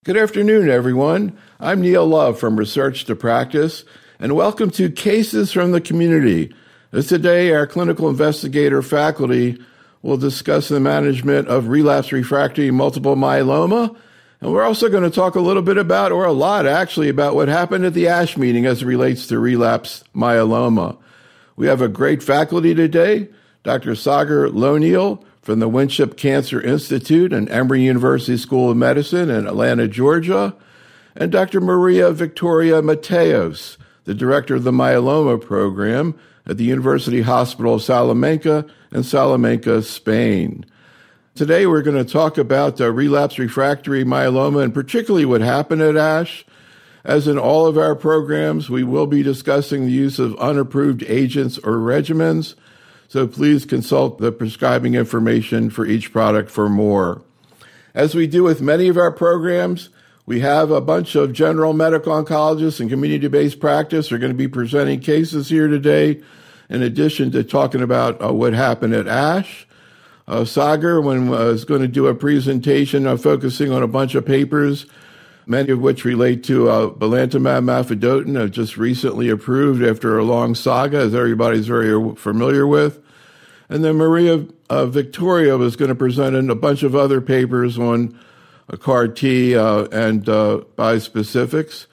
Good afternoon, everyone. I'm Neil Love from Research to Practice, and welcome to Cases from the Community. As today, our clinical investigator faculty will discuss the management of relapse refractory multiple myeloma, and we're also going to talk a little bit about, or a lot actually, about what happened at the ASH meeting as it relates to relapse myeloma. We have a great faculty today, Dr. Sagar Lonial from the Winship Cancer Institute and Emory University School of Medicine in Atlanta, Georgia, and Dr. Maria Victoria Mateos, the director of the myeloma program at the University Hospital of Salamanca in Salamanca, Spain. Today we're going to talk about relapse refractory myeloma and particularly what happened at ASH. As in all of our programs, we will be discussing the use of unapproved agents or regimens, so please consult the prescribing information for each product for more. As we do with many of our programs, we have a bunch of general medical oncologists and community-based practice who are going to be presenting cases here today, in addition to talking about what happened at ASH. Sagar is going to do a presentation focusing on a bunch of papers, many of which relate to belantamab mafodotin, just recently approved after a long saga, as everybody's very familiar with. And then Maria Victoria was going to present in a bunch of other papers on CAR-T and bispecifics.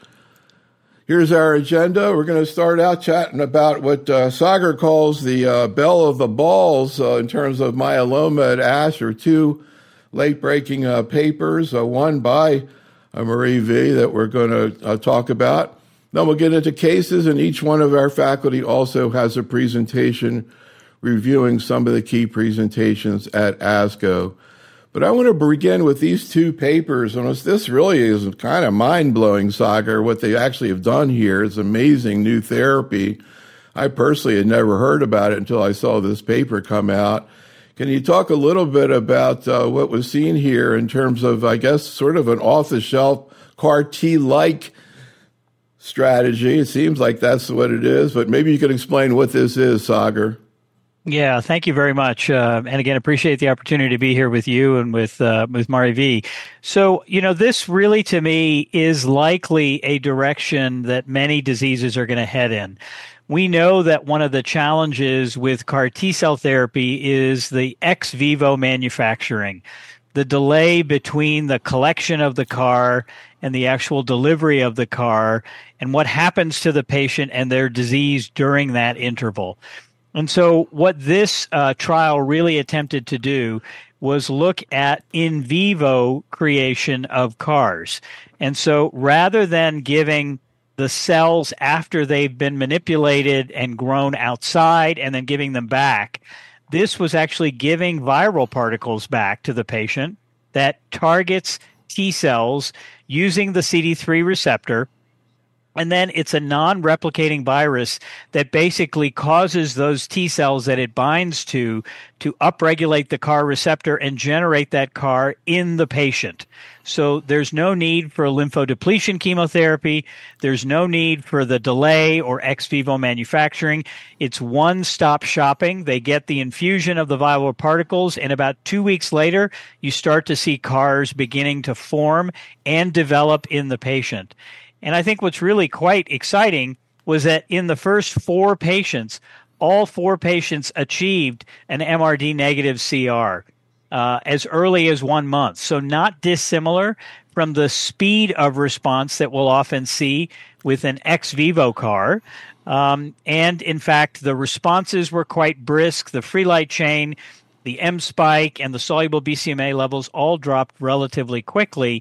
Here's our agenda. We're going to start out chatting about what Sagar calls the belle of the balls in terms of myeloma at ASH, or two late-breaking papers, one by Marie V. that we're going to talk about. Then we'll get into cases, and each one of our faculty also has a presentation reviewing some of the key presentations at ASCO. But I want to begin with these two papers, and this really is kind of mind-blowing, Sagar, what they actually have done here. It's amazing new therapy. I personally had never heard about it until I saw this paper come out. Can you talk a little bit about what was seen here in terms of, I guess, sort of an off-the-shelf CAR-T-like strategy? It seems like that's what it is, but maybe you could explain what this is, Sagar. Yeah, thank you very much. And again, appreciate the opportunity to be here with you and with Mari V. So, this really to me is likely a direction that many diseases are going to head in. We know that one of the challenges with CAR T-cell therapy is the ex vivo manufacturing, the delay between the collection of the CAR and the actual delivery of the CAR, and what happens to the patient and their disease during that interval. And so what this trial really attempted to do was look at in vivo creation of CARs. And so rather than giving the cells after they've been manipulated and grown outside and then giving them back, this was actually giving viral particles back to the patient that targets T cells using the CD3 receptor. And then it's a non-replicating virus that basically causes those T cells that it binds to upregulate the CAR receptor and generate that CAR in the patient. So there's no need for lymphodepletion chemotherapy. There's no need for the delay or ex vivo manufacturing. It's one-stop shopping. They get the infusion of the viral particles, and about 2 weeks later, you start to see CARs beginning to form and develop in the patient. And I think what's really quite exciting was that in the first 4 patients, all 4 patients achieved an MRD negative CR as early as 1 month. So not dissimilar from the speed of response that we'll often see with an ex vivo CAR. And in fact, the responses were quite brisk. The free light chain, the M spike, and the soluble BCMA levels all dropped relatively quickly.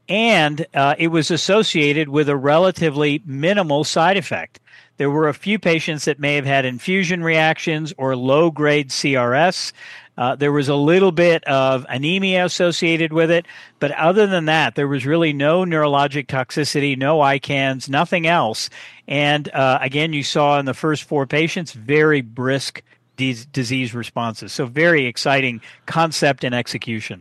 And it was associated with a relatively minimal side effect. There were a few patients that may have had infusion reactions or low-grade CRS. There was a little bit of anemia associated with it. But other than that, there was really no neurologic toxicity, no ICANS, nothing else. And again, you saw in the first 4 patients very brisk disease responses. So very exciting concept and execution.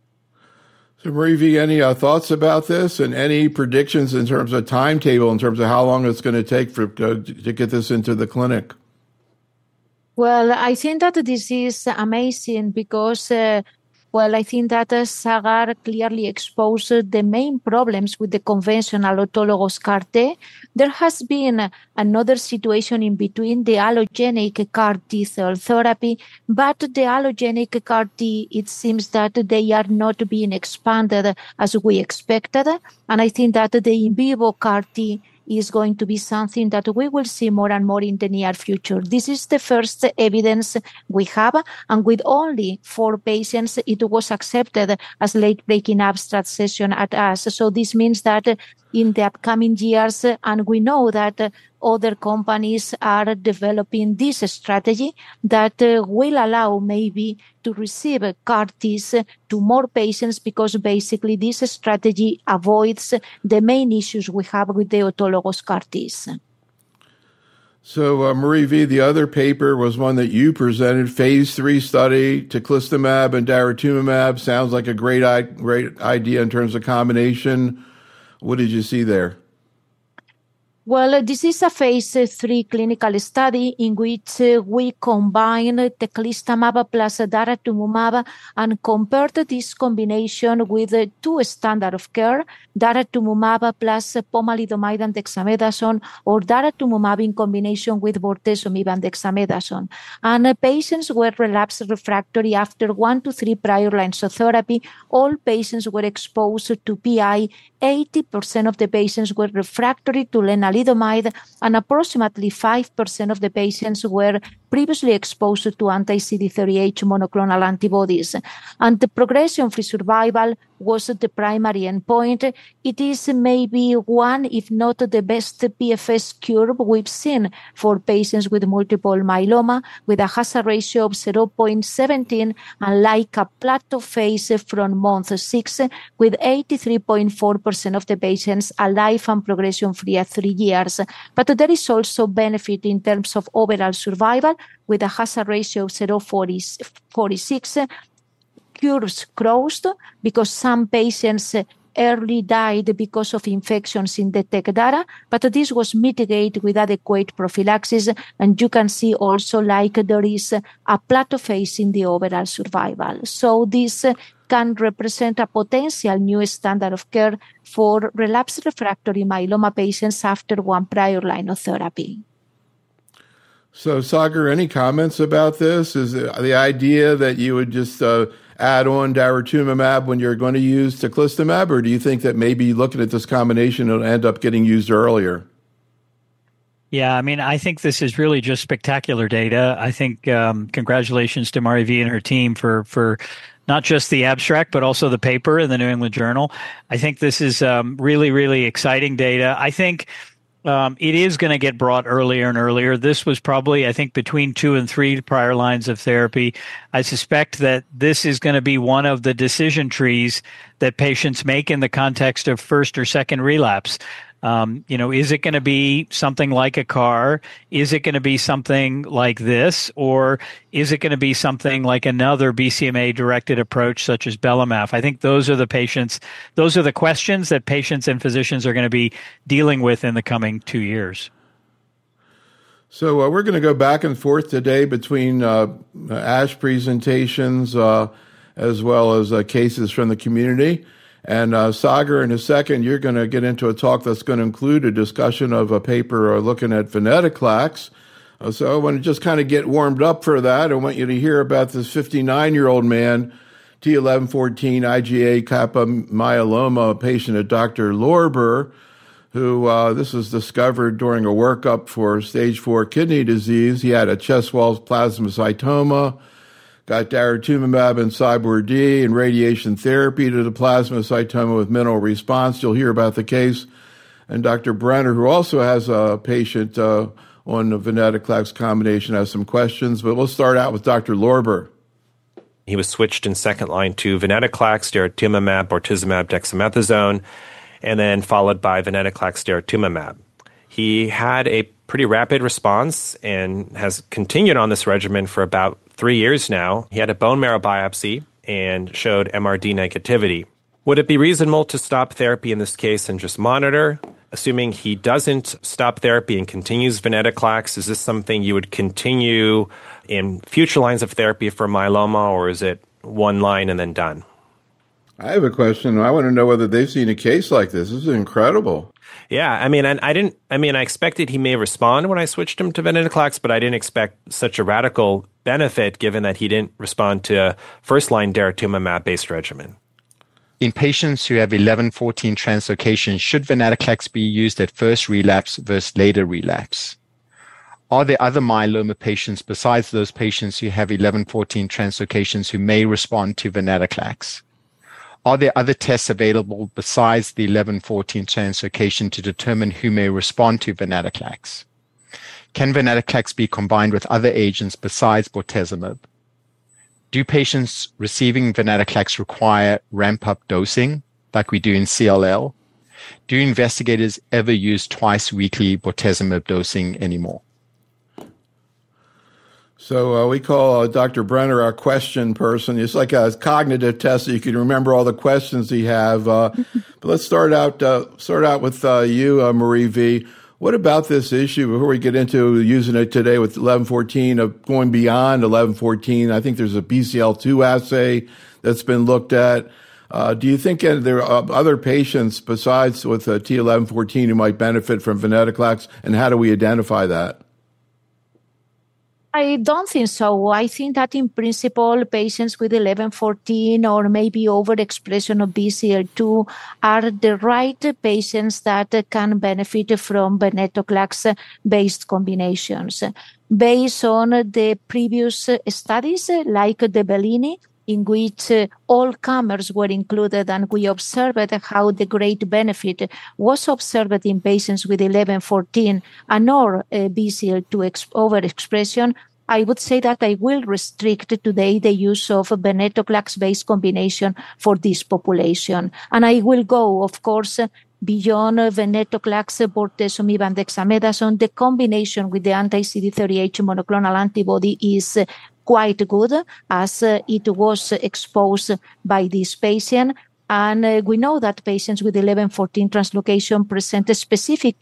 So, Marie V., any thoughts about this and any predictions in terms of timetable, in terms of how long it's going to take to get this into the clinic? Well, I think that this is amazing because Well, I think that Sagar clearly exposed the main problems with the conventional autologous CAR-T. There has been another situation in between, the allogeneic CAR-T cell therapy, but the allogeneic CAR-T, it seems that they are not being expanded as we expected. And I think that the in vivo CAR-T is going to be something that we will see more and more in the near future. This is the first evidence we have, and with only 4 patients, it was accepted as late-breaking abstract session at us. So this means that in the upcoming years, and we know that other companies are developing this strategy that will allow maybe to receive CAR-Ts to more patients, because basically this strategy avoids the main issues we have with the autologous CAR-Ts. So, Marie V., the other paper was one that you presented, phase 3 study, teclistamab and daratumumab. Sounds like a great idea in terms of combination. What did you see there? Well, this is a phase 3 clinical study in which we combine teclistamab plus daratumumab and compared this combination with 2 standard of care, daratumumab plus pomalidomide and dexamethasone, or daratumumab in combination with bortezomib and dexamethasone. And patients were relapsed refractory after 1 to 3 prior lines of therapy. All patients were exposed to PI. 80% of the patients were refractory to lenalidomide, and approximately 5% of the patients were previously exposed to anti-CD38 monoclonal antibodies. And the progression-free survival was the primary endpoint. It is maybe one, if not the best PFS curve we've seen for patients with multiple myeloma, with a hazard ratio of 0.17 and like a plateau phase from month 6, with 83.4% of the patients alive and progression-free at 3 years. But there is also benefit in terms of overall survival, with a hazard ratio of 0.46, curves crossed, because some patients early died because of infections in the tech data, but this was mitigated with adequate prophylaxis, and you can see also like there is a plateau phase in the overall survival. So this can represent a potential new standard of care for relapsed refractory myeloma patients after 1 prior line of therapy. So, Sagar, any comments about this? Is the idea that you would just add on daratumumab when you're going to use teclistamab, or do you think that maybe looking at this combination it'll end up getting used earlier? Yeah, I mean, I think this is really just spectacular data. I think congratulations to Marie V and her team for not just the abstract, but also the paper in the New England Journal. I think this is really, really exciting data. I think it is going to get brought earlier and earlier. This was probably, I think, between 2 and 3 prior lines of therapy. I suspect that this is going to be one of the decision trees that patients make in the context of first or second relapse. Is it going to be something like a CAR? Is it going to be something like this? Or is it going to be something like another BCMA-directed approach such as belamaf? I think those are the questions that patients and physicians are going to be dealing with in the coming 2 years. So we're going to go back and forth today between ASH presentations as well as cases from the community. And Sagar, in a second, you're going to get into a talk that's going to include a discussion of a paper looking at venetoclax. So I want to just kind of get warmed up for that. I want you to hear about this 59-year-old man, T1114 IgA kappa myeloma patient at Dr. Lorber, who this was discovered during a workup for stage 4 kidney disease. He had a chest wall plasmacytoma, got daratumumab and Cyborg-D and radiation therapy to the plasmacytoma with minimal response. You'll hear about the case. And Dr. Brenner, who also has a patient on the venetoclax combination, has some questions. But we'll start out with Dr. Lorber. He was switched in second line to venetoclax, daratumumab, bortezomib, dexamethasone, and then followed by venetoclax, daratumumab. He had a pretty rapid response and has continued on this regimen for about 3 years now. He had a bone marrow biopsy and showed MRD negativity. Would it be reasonable to stop therapy in this case and just monitor? Assuming he doesn't stop therapy and continues venetoclax, is this something you would continue in future lines of therapy for myeloma, or is it one line and then done. I have a question. I want to know whether they've seen a case like this. This is incredible. Yeah, I mean, and I expected he may respond when I switched him to venetoclax, but I didn't expect such a radical benefit given that he didn't respond to first-line daratumumab-based regimen. In patients who have 11-14 translocation, should venetoclax be used at first relapse versus later relapse? Are there other myeloma patients besides those patients who have 11-14 translocations who may respond to venetoclax? Are there other tests available besides the 11-14 translocation to determine who may respond to venetoclax? Can venetoclax be combined with other agents besides bortezomib? Do patients receiving venetoclax require ramp-up dosing like we do in CLL? Do investigators ever use twice-weekly bortezomib dosing anymore? So we call Dr. Brenner our question person. It's like a cognitive test so you can remember all the questions he have. But let's start out with you, Marie V. What about this issue before we get into using it today with 1114 of going beyond 1114? I think there's a BCL2 assay that's been looked at. Do you think there are other patients besides with T1114 who might benefit from venetoclax, and how do we identify that? I don't think so. I think that in principle, patients with 11-14 or maybe overexpression of BCL2 are the right patients that can benefit from venetoclax-based combinations. Based on the previous studies, like the Bellini, in which all comers were included, and we observed how the great benefit was observed in patients with 11-14 and or BCL2 overexpression, I would say that I will restrict today the use of venetoclax-based combination for this population. And I will go, of course, beyond venetoclax, bortezomib, and dexamethasone. The combination with the anti-CD38 monoclonal antibody is quite good, as it was exposed by this patient. And we know that patients with 11-14 translocation present specific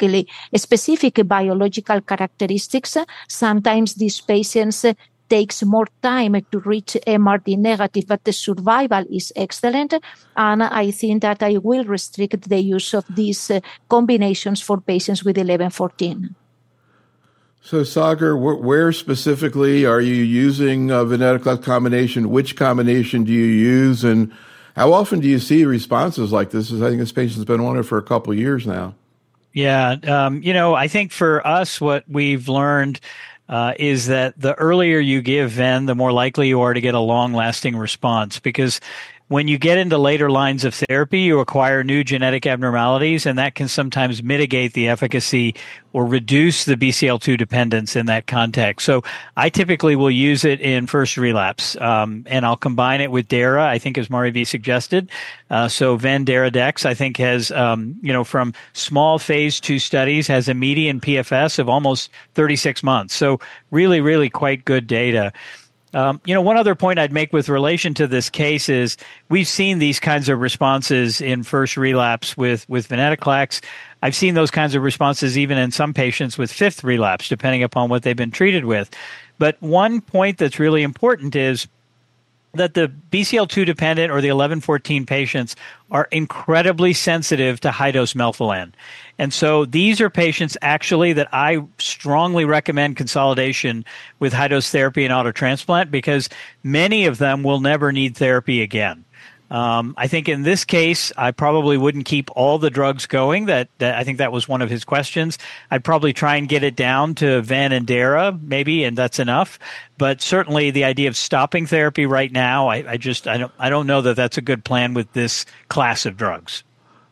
biological characteristics. Sometimes these patients takes more time to reach MRD negative, but the survival is excellent. And I think that I will restrict the use of these combinations for patients with 11-14. So, Sagar, where specifically are you using venetoclax combination? Which combination do you use? And how often do you see responses like this? I think this patient's been on it for a couple of years now. Yeah. I think for us, what we've learned is that the earlier you give ven, the more likely you are to get a long-lasting response, because when you get into later lines of therapy, you acquire new genetic abnormalities, and that can sometimes mitigate the efficacy or reduce the BCL2 dependence in that context. So I typically will use it in first relapse, and I'll combine it with DARA, I think, as Mari V suggested. So ven, DARA, dex, I think has, from small phase 2 studies, has a median PFS of almost 36 months. So really, really quite good data. One other point I'd make with relation to this case is we've seen these kinds of responses in first relapse with venetoclax. I've seen those kinds of responses even in some patients with fifth relapse, depending upon what they've been treated with. But one point that's really important is that the BCL2 dependent or the 11-14 patients are incredibly sensitive to high-dose melphalan. And so these are patients actually that I strongly recommend consolidation with high-dose therapy and autotransplant, because many of them will never need therapy again. I think in this case, I probably wouldn't keep all the drugs going. That I think that was one of his questions. I'd probably try and get it down to ven and DARA, maybe, and that's enough. But certainly, the idea of stopping therapy right now, I don't know that that's a good plan with this class of drugs.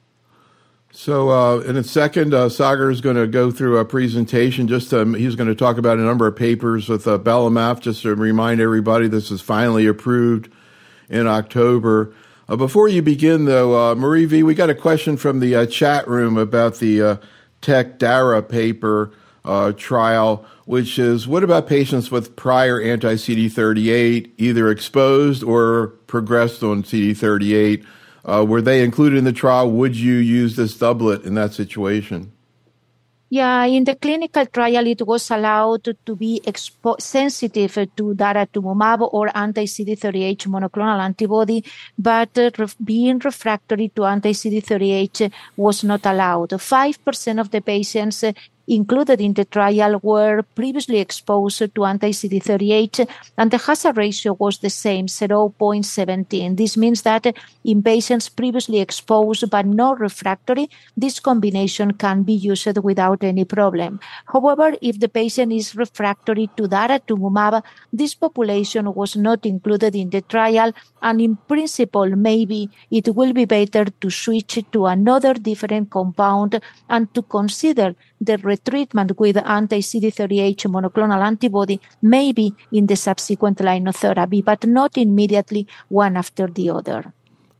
So in a second, Sagar is going to go through a presentation. He's going to talk about a number of papers with belamaf, just to remind everybody this is finally approved in October. Before you begin, though, Marie V, we got a question from the chat room about the TEC-DARA paper trial, which is, what about patients with prior anti-CD38, either exposed or progressed on CD38? Were they included in the trial? Would you use this doublet in that situation? Yeah, in the clinical trial, it was allowed to be sensitive to daratumumab or anti-CD38 monoclonal antibody, but being refractory to anti-CD38 was not allowed. 5% of the patients included in the trial were previously exposed to anti-CD38, and the hazard ratio was the same, 0.17. This means that in patients previously exposed but not refractory, this combination can be used without any problem. However, if the patient is refractory to daratumumab, this population was not included in the trial, and in principle, maybe it will be better to switch to another different compound and to consider the retreatment with anti-CD38 monoclonal antibody, maybe in the subsequent line of therapy, but not immediately one after the other.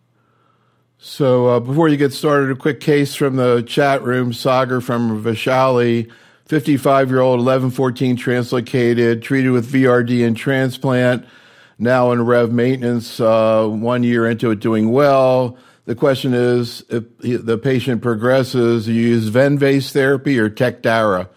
So before you get started, a quick case from the chat room. Sagar from Vaishali, 55-year-old, 11-14 translocated, treated with VRD and transplant, now in Rev maintenance, 1 year into it, doing well. The question is, if the patient progresses, you use Venvase therapy or Tecdara?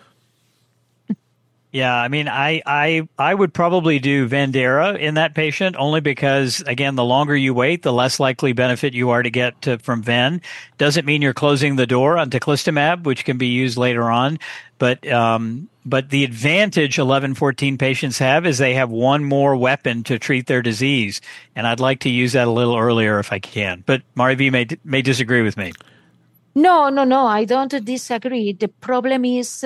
Yeah, I mean, I would probably do Vendera in that patient, only because, again, the longer you wait, the less likely benefit you are to get from Ven. Doesn't mean you're closing the door on teclistamab, which can be used later on. But the advantage 11-14 patients have is they have one more weapon to treat their disease. And I'd like to use that a little earlier if I can. But Mariví may disagree with me. No, I don't disagree. The problem is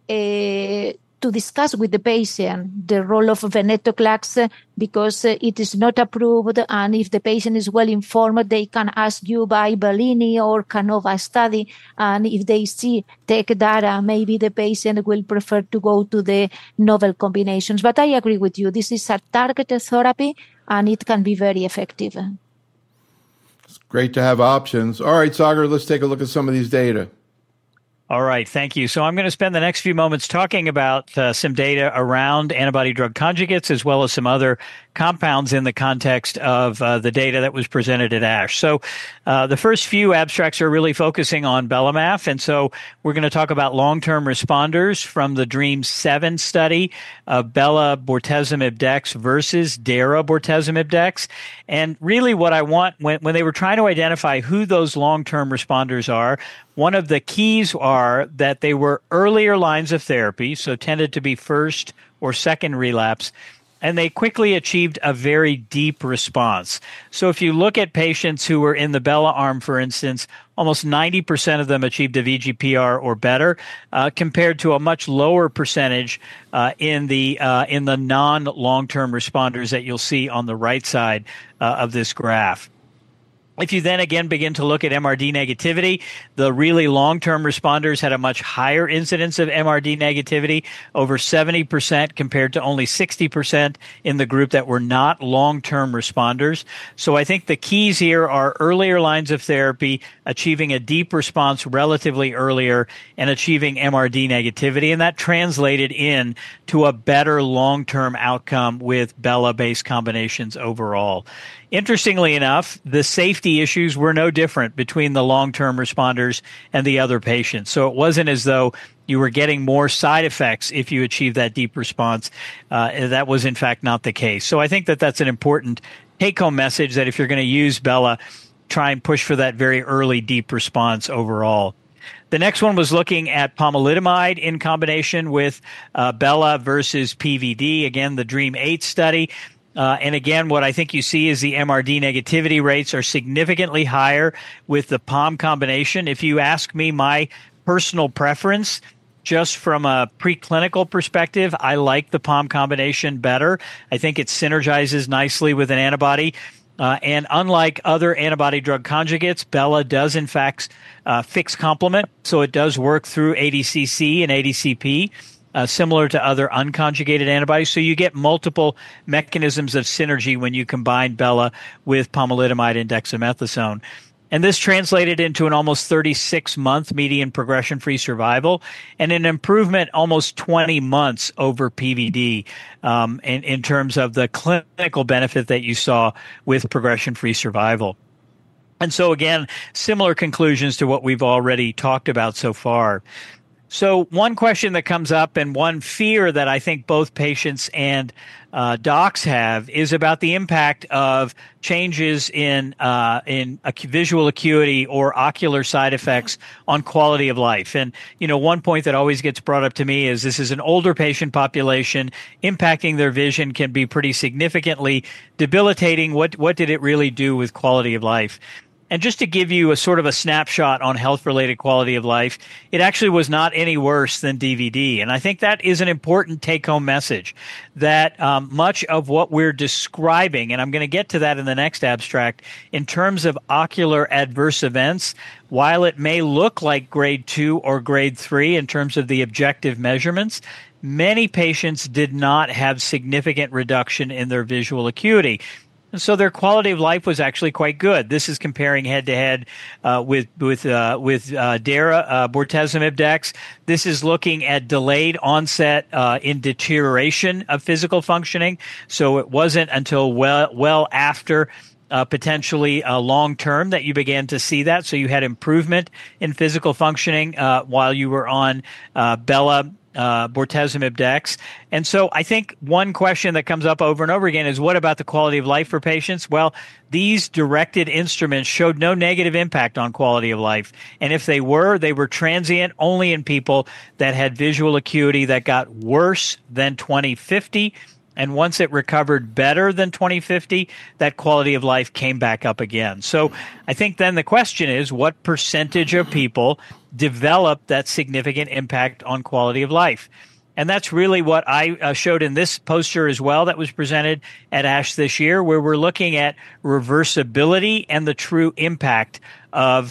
to discuss with the patient the role of venetoclax, because it is not approved, and if the patient is well informed, they can ask you by Bellini or Canova study, and if they see Tecdara, maybe the patient will prefer to go to the novel combinations. But I agree with you. This is a targeted therapy, and it can be very effective. It's great to have options. All right, Sagar, let's take a look at some of these data. All right, thank you. So I'm going to spend the next few moments talking about some data around antibody-drug conjugates, as well as some other compounds in the context of the data that was presented at ASH. So the first few abstracts are really focusing on belamaf, and so we're going to talk about long-term responders from the DREAM-7 study of Bela bortezomib dex versus Dara bortezomib dex. And really what I want, when they were trying to identify who those long-term responders are, one of the keys are that they were earlier lines of therapy, so tended to be first or second relapse, and they quickly achieved a very deep response. So if you look at patients who were in the Bela arm, for instance, almost 90% of them achieved a VGPR or better, compared to a much lower percentage in the non-long-term responders that you'll see on the right side of this graph. If you then again begin to look at MRD negativity, the really long-term responders had a much higher incidence of MRD negativity, over 70% compared to only 60% in the group that were not long-term responders. So I think the keys here are earlier lines of therapy, achieving a deep response relatively earlier, and achieving MRD negativity. And that translated in to a better long-term outcome with Bela-based combinations overall. Interestingly enough, the safety issues were no different between the long-term responders and the other patients. So it wasn't as though you were getting more side effects if you achieved that deep response. That was, in fact, not the case. So I think that that's an important take-home message, that if you're going to use Bela, try and push for that very early deep response overall. The next one was looking at pomalidomide in combination with Bela versus PVD, again, the DREAM-8 study. And again, what I think you see is the MRD negativity rates are significantly higher with the POM combination. If you ask me my personal preference, just from a preclinical perspective, I like the POM combination better. I think it synergizes nicely with an antibody. And unlike other antibody-drug conjugates, Bela does, in fact, fix complement. So it does work through ADCC and ADCP. Similar to other unconjugated antibodies. So you get multiple mechanisms of synergy when you combine Bela with pomalidomide and dexamethasone. And this translated into an almost 36-month median progression-free survival and an improvement almost 20 months over PVD in terms of the clinical benefit that you saw with progression-free survival. And so, again, similar conclusions to what we've already talked about so far. So one question that comes up and one fear that I think both patients and docs have is about the impact of changes in visual acuity or ocular side effects on quality of life. And, one point that always gets brought up to me is this is an older patient population. Impacting their vision can be pretty significantly debilitating. What did it really do with quality of life? And just to give you a sort of a snapshot on health-related quality of life, it actually was not any worse than DVD. And I think that is an important take-home message, that much of what we're describing, and I'm going to get to that in the next abstract, in terms of ocular adverse events, while it may look like grade 2 or grade 3 in terms of the objective measurements, many patients did not have significant reduction in their visual acuity. And so their quality of life was actually quite good. This is comparing head-to-head with DARA, bortezomib dex. This is looking at delayed onset in deterioration of physical functioning. So it wasn't until well after potentially long-term that you began to see that. So you had improvement in physical functioning while you were on Bela bortezomib dex. And so I think one question that comes up over and over again is, what about the quality of life for patients? Well, these directed instruments showed no negative impact on quality of life. And if they were transient only in people that had visual acuity that got worse than 20/50. And once it recovered better than 20/50, that quality of life came back up again. So I think then the question is, what percentage of people develop that significant impact on quality of life? And that's really what I showed in this poster as well that was presented at ASH this year, where we're looking at reversibility and the true impact of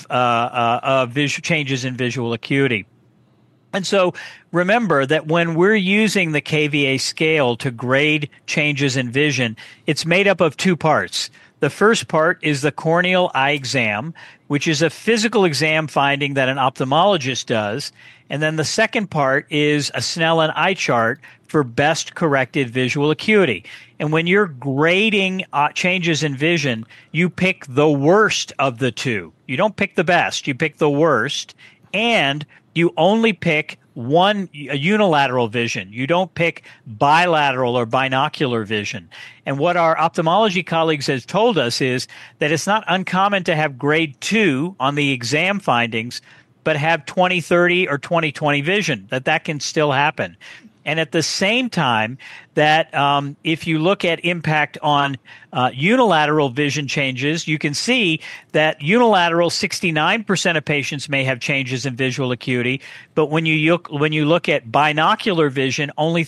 changes in visual acuity. And so remember that when we're using the KVA scale to grade changes in vision, it's made up of two parts. The first part is the corneal eye exam, which is a physical exam finding that an ophthalmologist does. And then the second part is a Snellen eye chart for best corrected visual acuity. And when you're grading changes in vision, you pick the worst of the two. You don't pick the best, you pick the worst. And you only pick one unilateral vision. You don't pick bilateral or binocular vision. And what our ophthalmology colleagues have told us is that it's not uncommon to have grade 2 on the exam findings, but have 20/30 or 20/20 vision, that can still happen. And at the same time, that if you look at impact on unilateral vision changes, you can see that unilateral 69% of patients may have changes in visual acuity, but when you look at binocular vision, only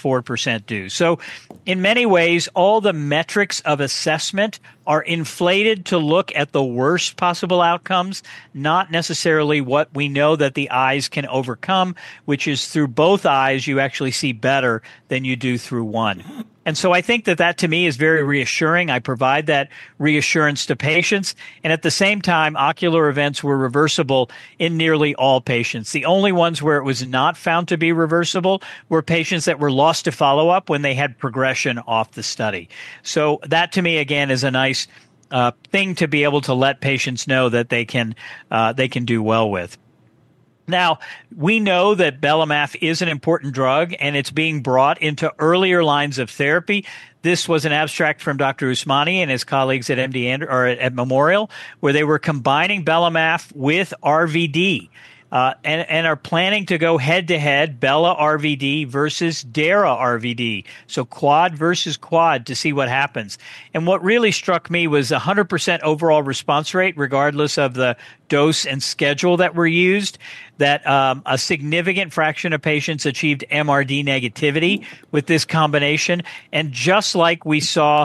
34% do. So in many ways, all the metrics of assessment are inflated to look at the worst possible outcomes, not necessarily what we know that the eyes can overcome, which is through both eyes you actually see better than you do through one. And so I think that to me is very reassuring. I provide that reassurance to patients. And at the same time, ocular events were reversible in nearly all patients. The only ones where it was not found to be reversible were patients that were lost to follow-up when they had progression off the study. So that to me, again, is a nice thing to be able to let patients know that they can do well with. Now, we know that belamaf is an important drug, and it's being brought into earlier lines of therapy. This was an abstract from Dr. Usmani and his colleagues at at Memorial, where they were combining belamaf with RVD. And are planning to go head-to-head Bela RVD versus DARA RVD, so quad versus quad, to see what happens. And what really struck me was 100% overall response rate, regardless of the dose and schedule that were used, that a significant fraction of patients achieved MRD negativity with this combination. And just like we saw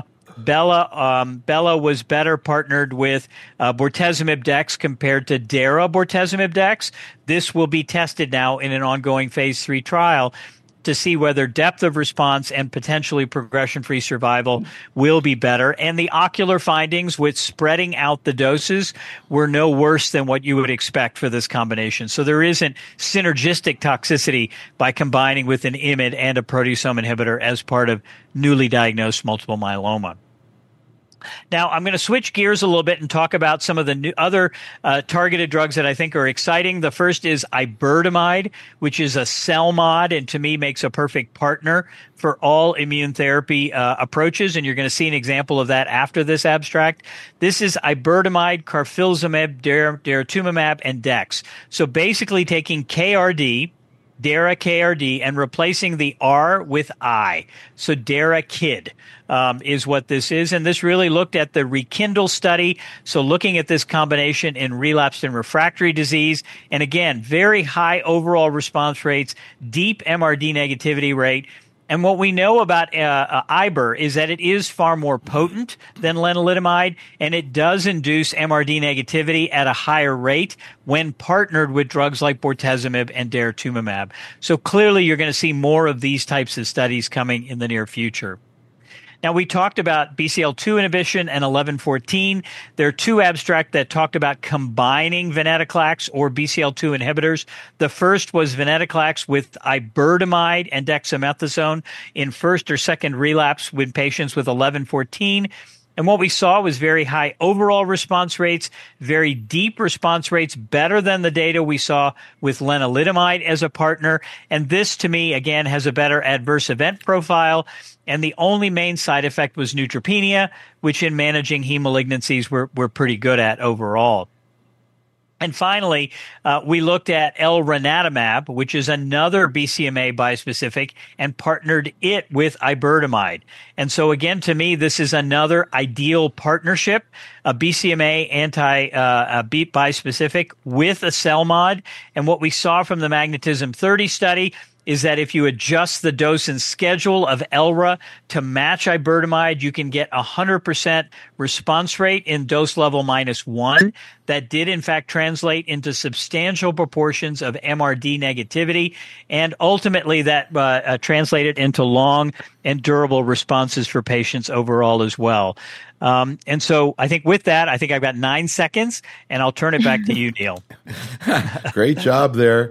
Bela was better partnered with bortezomib dex compared to DARA bortezomib dex. This will be tested now in an ongoing phase 3 trial to see whether depth of response and potentially progression-free survival will be better. And the ocular findings with spreading out the doses were no worse than what you would expect for this combination. So there isn't synergistic toxicity by combining with an IMiD and a proteasome inhibitor as part of newly diagnosed multiple myeloma. Now, I'm going to switch gears a little bit and talk about some of the new other targeted drugs that I think are exciting. The first is iberdomide, which is a CELMoD, and to me makes a perfect partner for all immune therapy approaches, and you're going to see an example of that after this abstract. This is iberdomide, carfilzomib, daratumumab, and dex. So basically taking KRD, Dara-KRD, and replacing the R with I. So Dara-KID is what this is. And this really looked at the Rekindle study. So looking at this combination in relapsed and refractory disease. And again, very high overall response rates, deep MRD negativity rate. And what we know about IBER is that it is far more potent than lenalidomide, and it does induce MRD negativity at a higher rate when partnered with drugs like bortezomib and daratumumab. So clearly you're going to see more of these types of studies coming in the near future. Now, we talked about BCL2 inhibition and 1114. There are two abstracts that talked about combining venetoclax or BCL2 inhibitors. The first was venetoclax with iberdomide and dexamethasone in first or second relapse with patients with 1114. And what we saw was very high overall response rates, very deep response rates, better than the data we saw with lenalidomide as a partner. And this, to me, again, has a better adverse event profile. And the only main side effect was neutropenia, which in managing heme malignancies we're pretty good at overall. And finally, we looked at elranatamab, which is another BCMA bispecific, and partnered it with iberdomide. And so again, to me, this is another ideal partnership, a BCMA anti-beat bispecific with a CELMoD. And what we saw from the Magnetism 30 study is that if you adjust the dose and schedule of Elra to match iberdomide, you can get 100% response rate in dose level -1. That did, in fact, translate into substantial proportions of MRD negativity, and ultimately that translated into long and durable responses for patients overall as well. And so I think with that, I think I've got 9 seconds, and I'll turn it back to you, Neil. Great job there.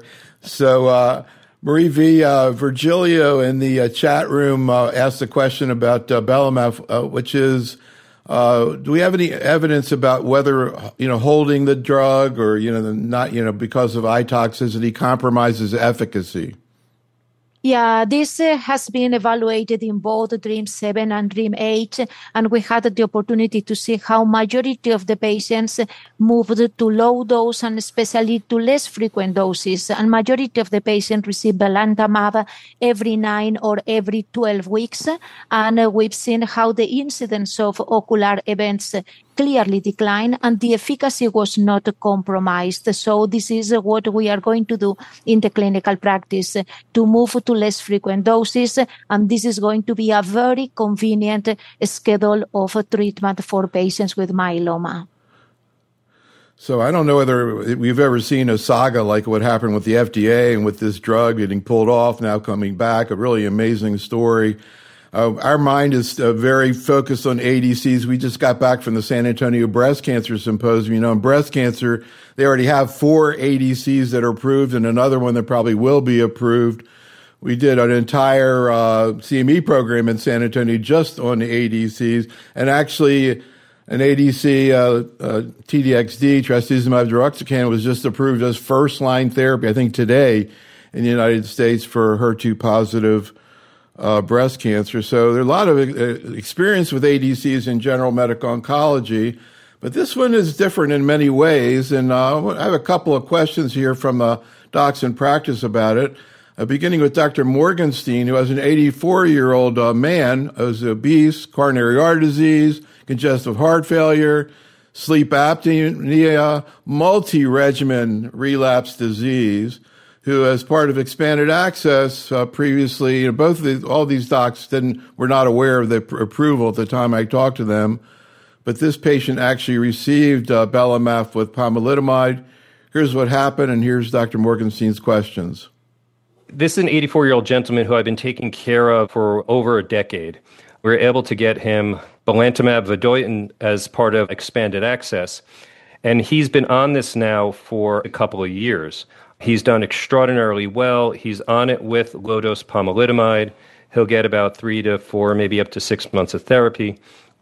So, Marie V. Virgilio in the chat room asked a question about belamaf, which is, do we have any evidence about whether, holding the drug or, not, because of eye toxicity compromises efficacy? Yeah, this has been evaluated in both DREAM 7 and DREAM 8, and we had the opportunity to see how majority of the patients moved to low dose and especially to less frequent doses, and majority of the patients received belantamab every 9 or every 12 weeks, and we've seen how the incidence of ocular events clearly declined and the efficacy was not compromised. So this is what we are going to do in the clinical practice, to move to less frequent doses, and this is going to be a very convenient schedule of treatment for patients with myeloma. So I don't know whether we've ever seen a saga like what happened with the FDA and with this drug getting pulled off, now coming back, a really amazing story. Our mind is very focused on ADCs. We just got back from the San Antonio Breast Cancer Symposium. In breast cancer, they already have 4 ADCs that are approved and another one that probably will be approved. We did an entire CME program in San Antonio just on the ADCs, and actually an ADC, TDXD, trastuzumab deruxtecan, was just approved as first-line therapy, I think today, in the United States for HER2-positive breast cancer. So there are a lot of experience with ADCs in general medical oncology, but this one is different in many ways. And I have a couple of questions here from docs in practice about it, beginning with Dr. Morgenstein, who has an 84-year-old man who's obese, coronary artery disease, congestive heart failure, sleep apnea, multi-regimen relapse disease, who, as part of expanded access previously, all these docs were not aware of the approval at the time I talked to them, but this patient actually received belamaf with pomalidomide. Here's what happened, and here's Dr. Morgenstein's questions. This is an 84-year-old gentleman who I've been taking care of for over a decade. We were able to get him belantamab vedotin as part of expanded access, and he's been on this now for a couple of years. He's done extraordinarily well. He's on it with low-dose pomalidomide. He'll get about 3 to 4, maybe up to 6 months of therapy.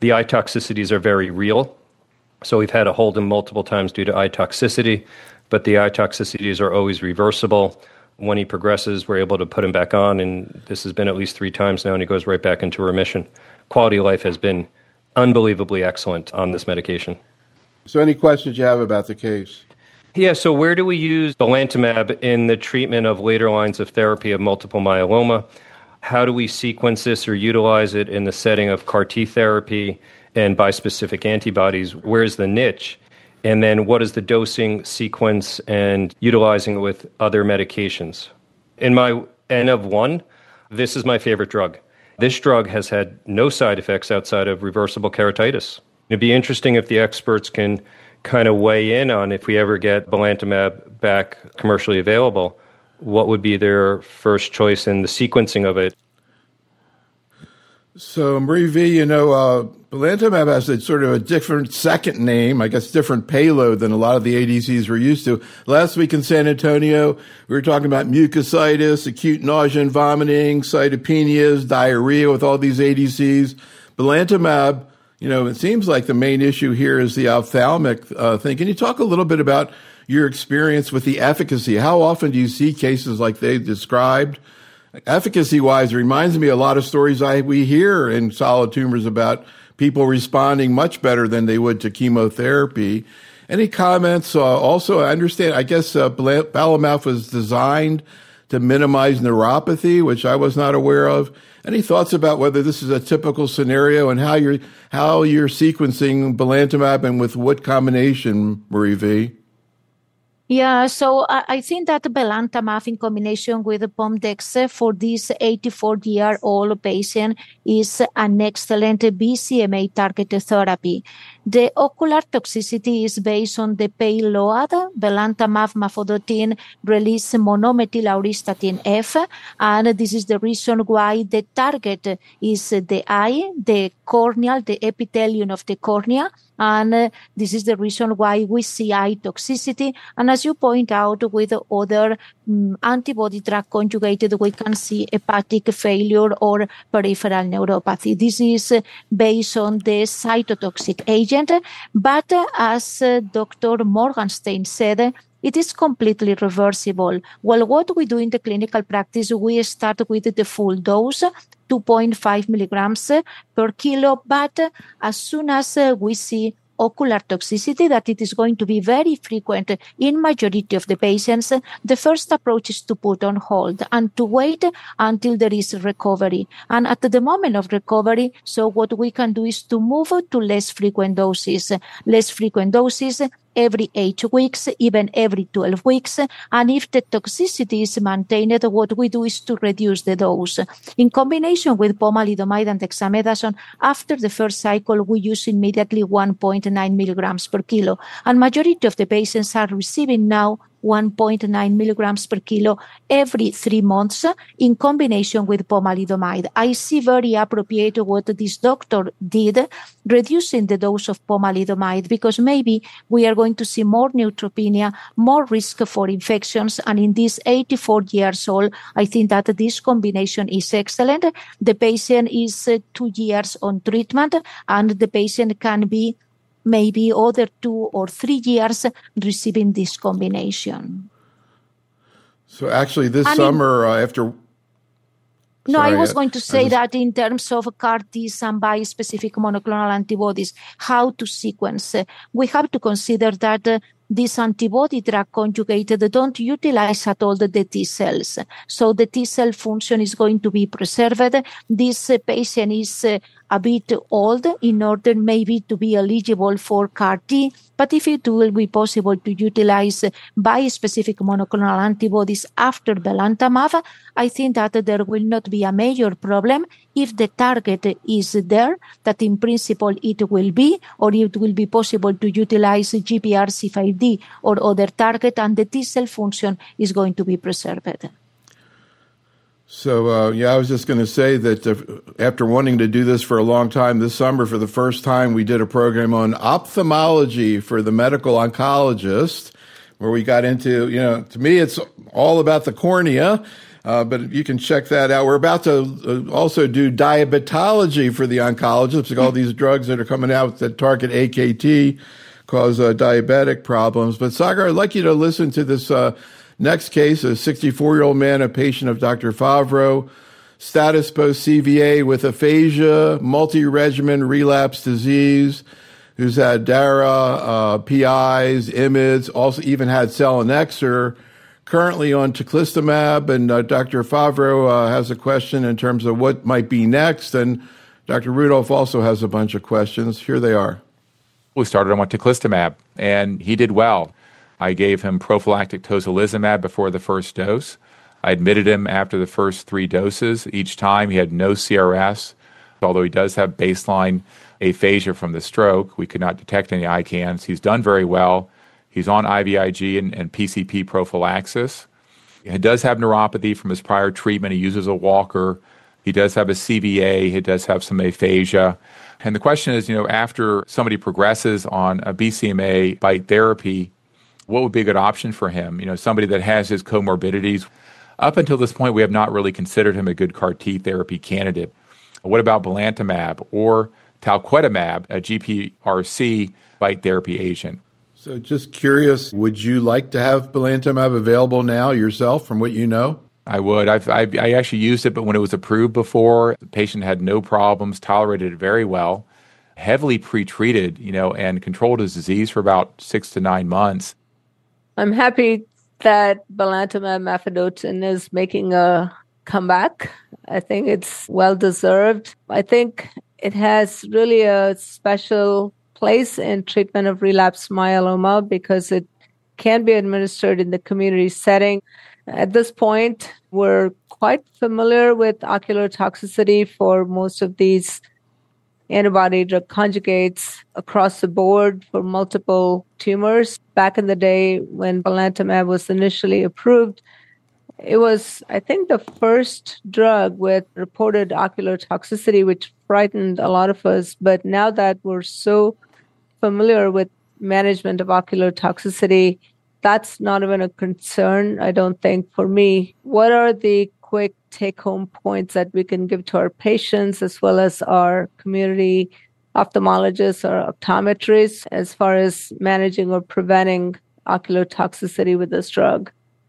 The eye toxicities are very real. So we've had to hold him multiple times due to eye toxicity, but the eye toxicities are always reversible. When he progresses, we're able to put him back on, and this has been at least 3 times now, and he goes right back into remission. Quality of life has been unbelievably excellent on this medication. So any questions you have about the case? Yeah, so where do we use belantamab in the treatment of later lines of therapy of multiple myeloma? How do we sequence this or utilize it in the setting of CAR T therapy and bispecific antibodies? Where's the niche? And then what is the dosing sequence and utilizing it with other medications? In my N of 1, this is my favorite drug. This drug has had no side effects outside of reversible keratitis. It'd be interesting if the experts can kind of weigh in on, if we ever get belantamab back commercially available, what would be their first choice in the sequencing of it? So, Marie V, belantamab has a sort of a different second name, I guess different payload than a lot of the ADCs we're used to. Last week in San Antonio, we were talking about mucositis, acute nausea and vomiting, cytopenias, diarrhea with all these ADCs. Belantamab, it seems like the main issue here is the ophthalmic thing. Can you talk a little bit about your experience with the efficacy? How often do you see cases like they described? Efficacy-wise, it reminds me a lot of stories we hear in solid tumors about people responding much better than they would to chemotherapy. Any comments? Also, I understand, I guess belantamab was designed to minimize neuropathy, which I was not aware of. Any thoughts about whether this is a typical scenario and how you're sequencing belantamab and with what combination, Marie V? Yeah, so I think that belantamab in combination with Pomdex for this 84-year-old patient is an excellent BCMA-targeted therapy. The ocular toxicity is based on the payload. Belantamab mafodotin release monomethylauristatin F, and this is the reason why the target is the eye, the corneal, the epithelium of the cornea, and this is the reason why we see eye toxicity. And as you point out, with other antibody drug conjugated, we can see hepatic failure or peripheral neuropathy. This is based on the cytotoxic agent, but as Dr. Morgenstern said, it is completely reversible. Well, what we do in the clinical practice, we start with the full dose, 2.5 milligrams per kilo, but as soon as we see ocular toxicity, that it is going to be very frequent in majority of the patients, the first approach is to put on hold and to wait until there is recovery. And at the moment of recovery, so what we can do is to move to less frequent doses every 8 weeks, even every 12 weeks. And if the toxicity is maintained, what we do is to reduce the dose. In combination with pomalidomide and dexamethasone, after the first cycle, we use immediately 1.9 milligrams per kilo. And majority of the patients are receiving now 1.9 milligrams per kilo every 3 months in combination with pomalidomide. I see very appropriate what this doctor did, reducing the dose of pomalidomide, because maybe we are going to see more neutropenia, more risk for infections. And in this 84 years old, I think that this combination is excellent. The patient is 2 years on treatment, and the patient can be maybe other 2 or 3 years receiving this combination. So actually this summer after... No, I was going to say that in terms of CAR Ts and bispecific monoclonal antibodies, how to sequence, we have to consider that these antibody drug conjugated don't utilize at all the T cells. So the T cell function is going to be preserved. This patient is a bit old in order maybe to be eligible for CAR T. But if it will be possible to utilize bispecific monoclonal antibodies after belantamab, I think that there will not be a major problem if the target is there, that in principle it will be, or it will be possible to utilize GPRC5D or other target, and the T cell function is going to be preserved. So, I was just going to say that after wanting to do this for a long time, this summer, for the first time, we did a program on ophthalmology for the medical oncologist, where we got into, to me, it's all about the cornea. But you can check that out. We're about to also do diabetology for the oncologists. All these drugs that are coming out that target AKT cause diabetic problems. But Sagar, I'd like you to listen to this next case, a 64-year-old man, a patient of Dr. Favreau, status post-CVA with aphasia, multi-regimen relapse disease, who's had DARA, PIs, IMiDs, also even had selinexor, currently on teclistamab. And Dr. Favreau has a question in terms of what might be next. And Dr. Rudolph also has a bunch of questions. Here they are. We started him on teclistamab, and he did well. I gave him prophylactic tocilizumab before the first dose. I admitted him after the first 3 doses. Each time he had no CRS, although he does have baseline aphasia from the stroke. We could not detect any ICANS. He's done very well. He's on IVIG and PCP prophylaxis. He does have neuropathy from his prior treatment. He uses a walker. He does have a CVA. He does have some aphasia. And the question is, after somebody progresses on a BCMA BiTE therapy, what would be a good option for him? Somebody that has his comorbidities. Up until this point, we have not really considered him a good CAR-T therapy candidate. What about belantamab or talquetamab, a GPRC BiTE therapy agent? So just curious, would you like to have belantamab available now yourself from what you know? I would. I actually used it, but when it was approved before, the patient had no problems, tolerated it very well, heavily pretreated, and controlled his disease for about 6 to 9 months. I'm happy that belantamab mafodotin is making a comeback. I think it's well-deserved. I think it has really a special place in treatment of relapsed myeloma because it can be administered in the community setting. At this point, we're quite familiar with ocular toxicity for most of these antibody drug conjugates across the board for multiple tumors. Back in the day when belantamab was initially approved, it was, I think, the first drug with reported ocular toxicity, which frightened a lot of us. But now that we're so familiar with management of ocular toxicity, that's not even a concern, I don't think, for me. What are the quick take-home points that we can give to our patients as well as our community ophthalmologists or optometrists as far as managing or preventing ocular toxicity with this drug?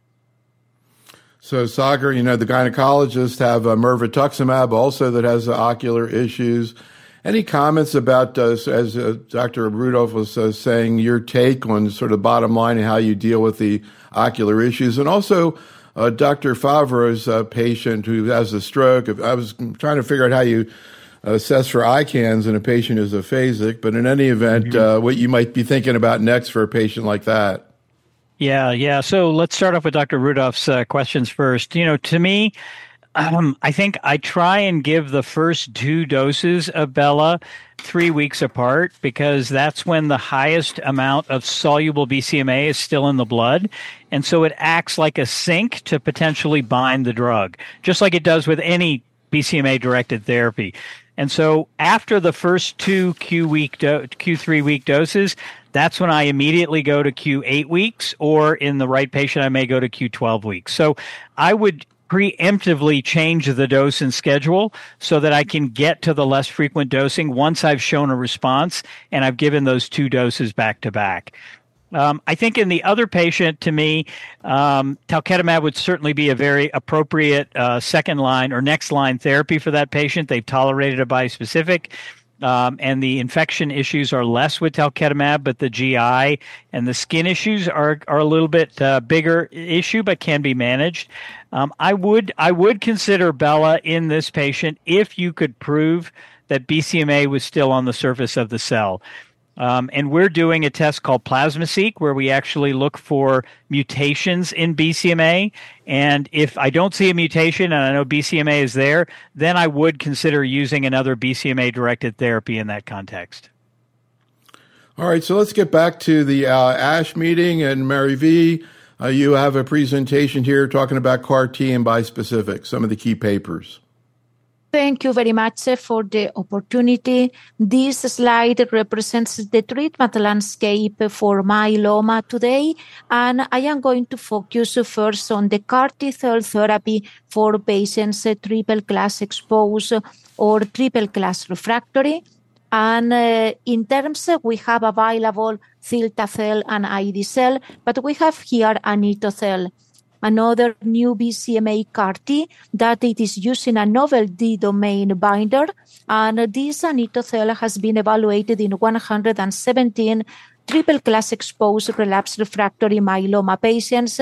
So, Sagar, the gynecologists have mirvetuximab also that has ocular issues. Any comments about, as Dr. Rudolph was saying, your take on sort of bottom line and how you deal with the ocular issues? And also, Dr. Favreau's patient who has a stroke. I was trying to figure out how you assess for ICANS in a patient who's aphasic, but in any event, what you might be thinking about next for a patient like that. Yeah. So let's start off with Dr. Rudolph's questions first. To me, I think I try and give the first 2 doses of Bela 3 weeks apart because that's when the highest amount of soluble BCMA is still in the blood. And so it acts like a sink to potentially bind the drug, just like it does with any BCMA-directed therapy. And so after the first 2 Q3 week doses, that's when I immediately go to Q8 weeks, or in the right patient, I may go to Q12 weeks. So I would preemptively change the dose and schedule so that I can get to the less frequent dosing once I've shown a response and I've given those 2 doses back to back. I think in the other patient, to me, talquetamab would certainly be a very appropriate second line or next line therapy for that patient. They've tolerated a bispecific. And the infection issues are less with talquetamab, but the GI and the skin issues are a little bit bigger issue, but can be managed. I would consider Bela in this patient if you could prove that BCMA was still on the surface of the cell. And we're doing a test called PlasmaSeq, where we actually look for mutations in BCMA. And if I don't see a mutation and I know BCMA is there, then I would consider using another BCMA-directed therapy in that context. All right, so let's get back to the ASH meeting. And Mary V., you have a presentation here talking about CAR-T and bispecific, some of the key papers. Thank you very much for the opportunity. This slide represents the treatment landscape for myeloma today, and I am going to focus first on the CAR T-cell therapy for patients triple class exposed or triple class refractory. And in terms, we have available cilta-cel and ide-cel, but we have here anito-cel, another new BCMA CAR-T that it is using a novel D-domain binder. And this anito-cel has been evaluated in 117 triple-class exposed relapsed refractory myeloma patients,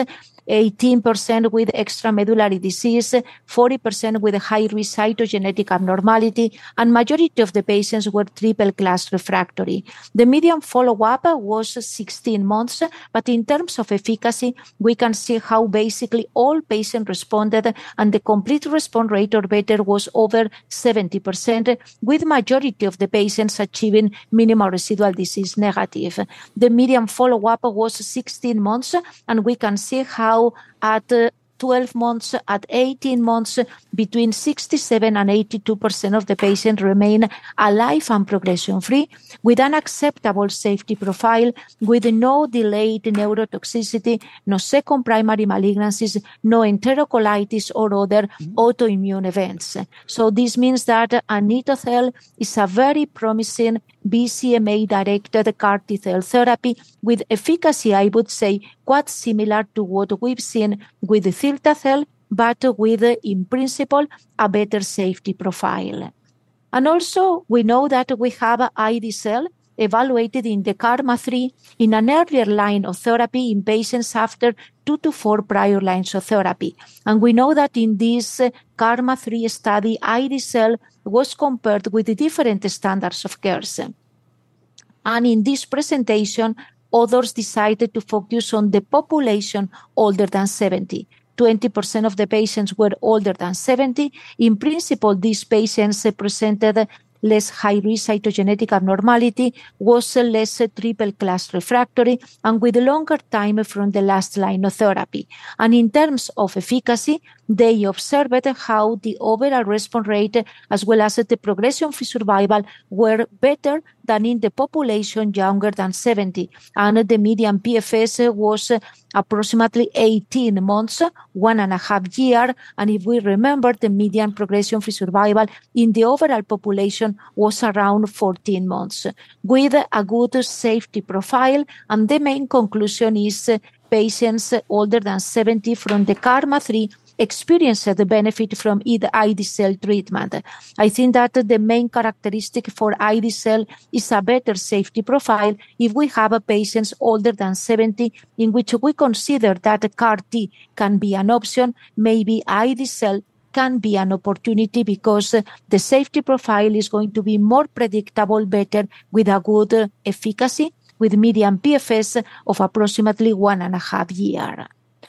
18% with extramedullary disease, 40% with high-risk cytogenetic abnormality, and majority of the patients were triple-class refractory. The median follow-up was 16 months, but in terms of efficacy, we can see how basically all patients responded, and the complete response rate or better was over 70%, with majority of the patients achieving minimal residual disease negative. The median follow-up was 16 months, and we can see how at 12 months, at 18 months, between 67 and 82% of the patients remain alive and progression-free, with an acceptable safety profile, with no delayed neurotoxicity, no second primary malignancies, no enterocolitis or other autoimmune events. So this means that anito-cel is a very promising BCMA-directed CAR T-cell therapy with efficacy, I would say, quite similar to what we've seen with the cilta-cel, but with, in principle, a better safety profile. And also, we know that we have ide-cel evaluated in the KarMMa-3 in an earlier line of therapy in patients after 2 to 4 prior lines of therapy. And we know that in this KarMMa-3 study, ide-cel was compared with the different standards of care. And in this presentation, others decided to focus on the population older than 70. 20% of the patients were older than 70. In principle, these patients presented less high-risk cytogenetic abnormality, was less triple-class refractory, and with longer time from the last line of therapy. And in terms of efficacy, they observed how the overall response rate as well as the progression-free survival were better than in the population younger than 70. And the median PFS was approximately 18 months, 1.5 years. And if we remember, the median progression-free survival in the overall population was around 14 months, with a good safety profile. And the main conclusion is patients older than 70 from the KarMMa-3 experienced the benefit from ide-cel treatment. I think that the main characteristic for ide-cel is a better safety profile if we have patients older than 70 in which we consider that CAR-T can be an option. Maybe ide-cel can be an opportunity because the safety profile is going to be more predictable, better, with a good efficacy, with median PFS of approximately 1.5 years.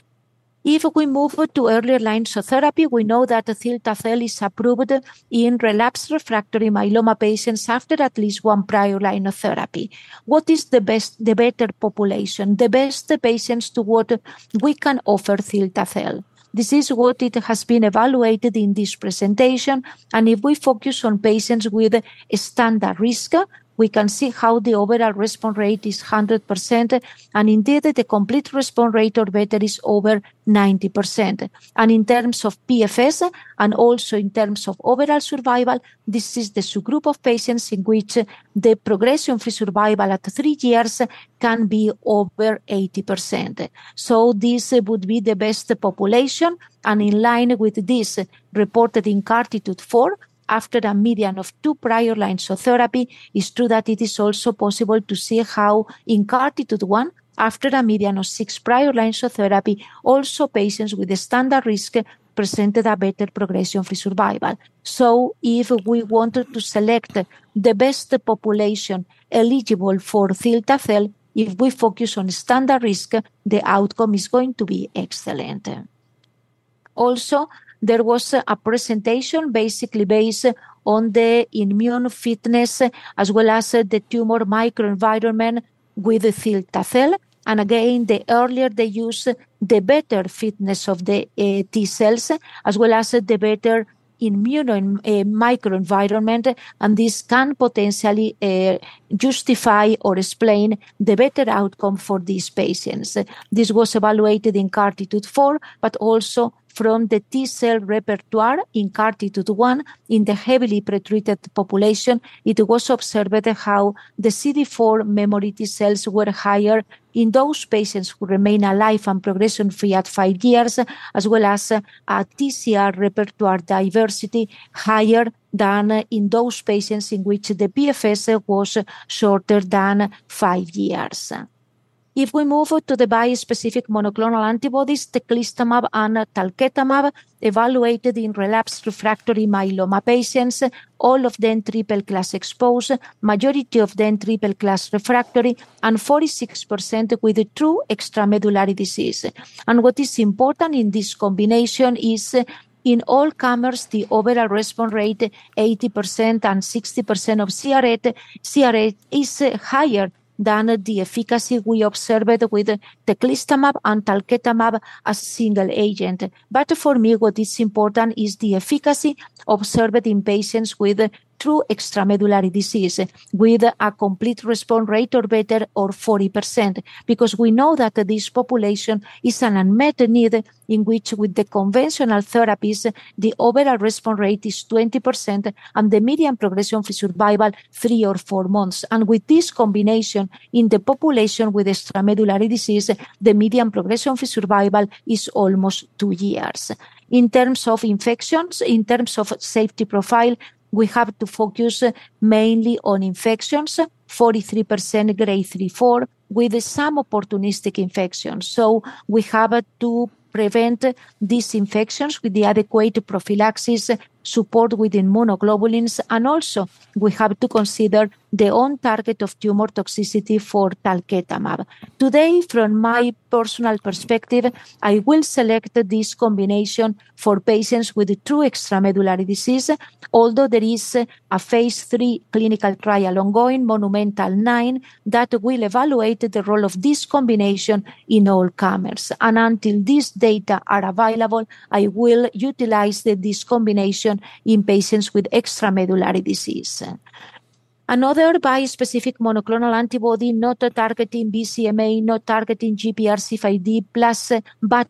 If we move to earlier lines of therapy, we know that cilta-cel is approved in relapsed refractory myeloma patients after at least 1 prior line of therapy. What is the better population, the best patients to what we can offer cilta-cel? This is what it has been evaluated in this presentation. And if we focus on patients with standard risk, we can see how the overall response rate is 100%, and indeed the complete response rate or better is over 90%. And in terms of PFS and also in terms of overall survival, this is the subgroup of patients in which the progression-free survival at 3 years can be over 80%. So this would be the best population, and in line with this reported in CARTITUDE-4, after a median of 2 prior lines of therapy, it's true that it is also possible to see how in CARTITUDE-1, after a median of 6 prior lines of therapy, also patients with a standard risk presented a better progression-free survival. So if we wanted to select the best population eligible for cilta-cel, if we focus on standard risk, the outcome is going to be excellent. Also, there was a presentation basically based on the immune fitness as well as the tumor microenvironment with the cilta-cel. And again, the earlier they use, the better fitness of the T cells, as well as the better immune microenvironment, and this can potentially justify or explain the better outcome for these patients. This was evaluated in CARTITUDE-4, but also from the T-cell repertoire in CARTITUDE-1 in the heavily pretreated population. It was observed how the CD4 memory T-cells were higher in those patients who remain alive and progression-free at 5 years, as well as a TCR repertoire diversity higher than in those patients in which the PFS was shorter than 5 years. If we move to the bispecific monoclonal antibodies, teclistamab and talquetamab, evaluated in relapsed refractory myeloma patients, all of them triple-class exposed, majority of them triple-class refractory, and 46% with true extramedullary disease. And what is important in this combination is in all comers, the overall response rate, 80% and 60% of CR is higher than the efficacy we observed with teclistamab and talquetamab as single agent. But for me, what is important is the efficacy observed in patients with true extramedullary disease with a complete response rate or better, or 40%, because we know that this population is an unmet need in which with the conventional therapies, the overall response rate is 20% and the median progression-free survival 3 or 4 months. And with this combination in the population with extramedullary disease, the median progression-free survival is almost 2 years. In terms of infections, in terms of safety profile, we have to focus mainly on infections, 43% grade 3-4, with some opportunistic infections. So we have to prevent these infections with the adequate prophylaxis, support with immunoglobulins, and also we have to consider the on-target of tumor toxicity for talquetamab. Today, from my personal perspective, I will select this combination for patients with true extramedullary disease, although there is a phase 3 clinical trial ongoing, Monumental 9, that will evaluate the role of this combination in all comers. And until these data are available, I will utilize this combination in patients with extramedullary disease. Another bispecific monoclonal antibody not targeting BCMA, not targeting GPRC5D plus but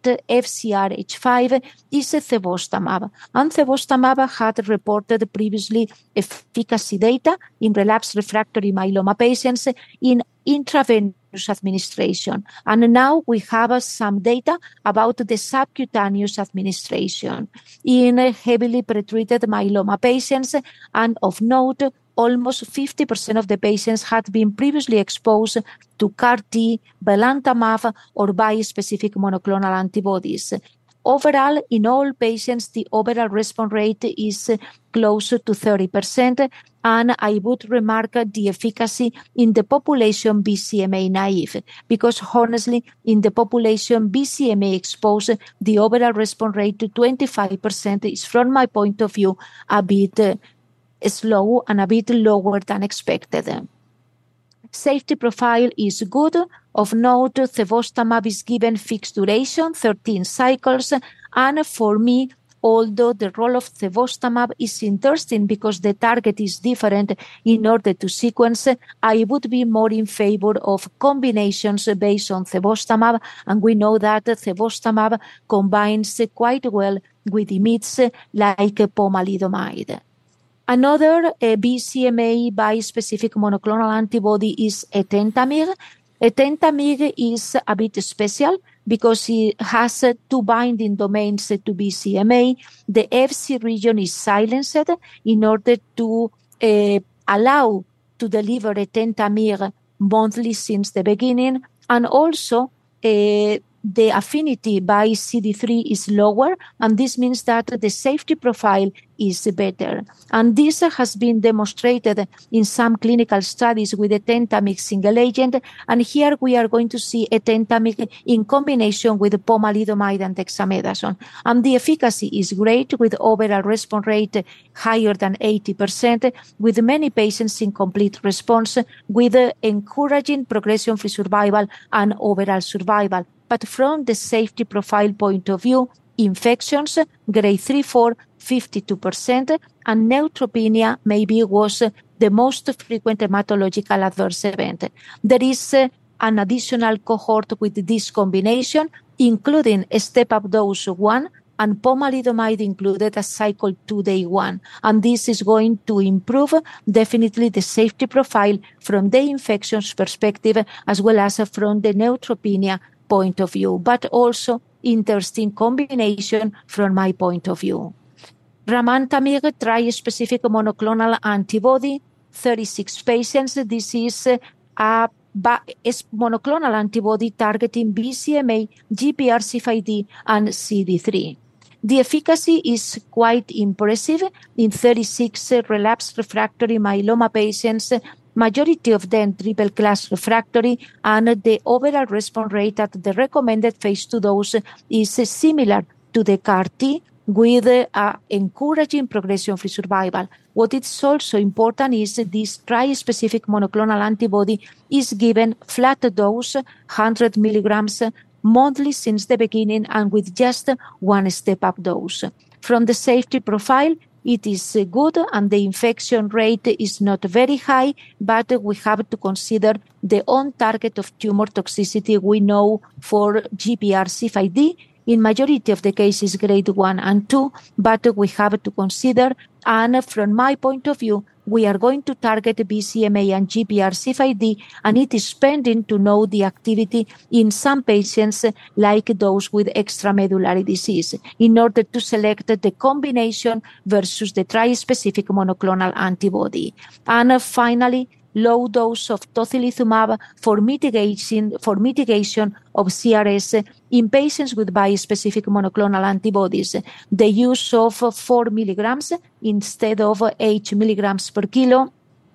FCRH5 is cevostamab. And cevostamab had reported previously efficacy data in relapsed refractory myeloma patients in intravenous administration. And now we have some data about the subcutaneous administration in heavily pretreated myeloma patients. And of note, almost 50% of the patients had been previously exposed to CAR-T, belantamab, or bispecific monoclonal antibodies. Overall, in all patients, the overall response rate is close to 30%, and I would remark the efficacy in the population BCMA naive, because honestly, in the population BCMA exposed, the overall response rate to 25% is, from my point of view, a bit slow and a bit lower than expected. Safety profile is good. Of note, cevostamab is given fixed duration, 13 cycles, and for me, although the role of cevostamab is interesting because the target is different in order to sequence, I would be more in favor of combinations based on cevostamab, and we know that cevostamab combines quite well with IMiDs like pomalidomide. Another BCMA bispecific monoclonal antibody is etentamig. Etentamig is a bit special because it has 2 binding domains to BCMA. The Fc region is silenced in order to allow to deliver etentamig monthly since the beginning, and also the affinity by CD3 is lower, and this means that the safety profile is better. And this has been demonstrated in some clinical studies with etentamig single agent, and here we are going to see etentamig in combination with pomalidomide and dexamethasone. And the efficacy is great, with overall response rate higher than 80%, with many patients in complete response, with encouraging progression-free survival and overall survival. But from the safety profile point of view, infections, grade 3, 4, 52%, and neutropenia maybe was the most frequent hematological adverse event. There is an additional cohort with this combination, including a step-up dose 1 and pomalidomide included as cycle 2 day 1. And this is going to improve definitely the safety profile from the infections perspective as well as from the neutropenia point of view, but also interesting combination from my point of view. Ramantamig tri-specific monoclonal antibody, 36 patients. This is a monoclonal antibody targeting BCMA, GPRC5D, and CD3. The efficacy is quite impressive in 36 relapsed refractory myeloma patients, majority of them triple class refractory, and the overall response rate at the recommended phase 2 dose is similar to the CAR-T with encouraging progression-free survival. What is also important is this tri-specific monoclonal antibody is given flat dose, 100 milligrams monthly since the beginning and with just one step-up dose. From the safety profile, it is good and the infection rate is not very high, but we have to consider the on-target of tumor toxicity we know for GPRC5D. In majority of the cases, grade 1 and 2, but we have to consider, and from my point of view, we are going to target BCMA and GPRC5D, and it is pending to know the activity in some patients like those with extramedullary disease in order to select the combination versus the tri-specific monoclonal antibody. And finally, low dose of tocilizumab for mitigation of CRS in patients with bispecific monoclonal antibodies. The use of 4 milligrams instead of 8 milligrams per kilo